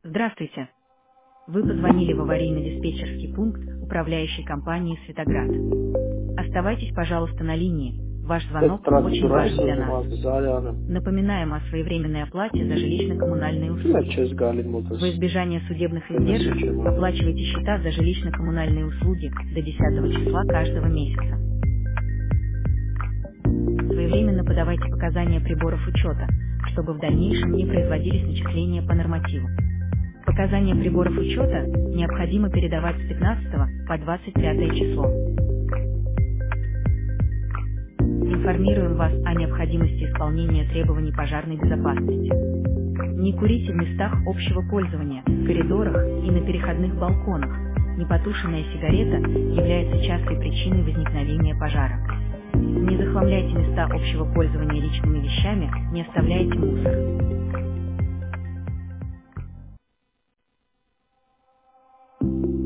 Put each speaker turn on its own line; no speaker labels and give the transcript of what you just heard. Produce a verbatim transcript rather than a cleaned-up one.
Здравствуйте. Вы позвонили в аварийно-диспетчерский пункт управляющей компании «Светоград». Оставайтесь, пожалуйста, на линии. Ваш звонок очень важен для нас. Напоминаем о своевременной оплате за жилищно-коммунальные услуги. Во избежание судебных издержек оплачивайте счета за жилищно-коммунальные услуги до десятого числа каждого месяца. Своевременно подавайте показания приборов учета, чтобы в дальнейшем не производились начисления по нормативу. Показания приборов учета необходимо передавать с пятнадцатого по двадцать пятое число. Информируем вас о необходимости исполнения требований пожарной безопасности. Не курите в местах общего пользования, в коридорах и на переходных балконах. Непотушенная сигарета является частой причиной возникновения пожара. Не захламляйте места общего пользования личными вещами, не оставляйте мусор.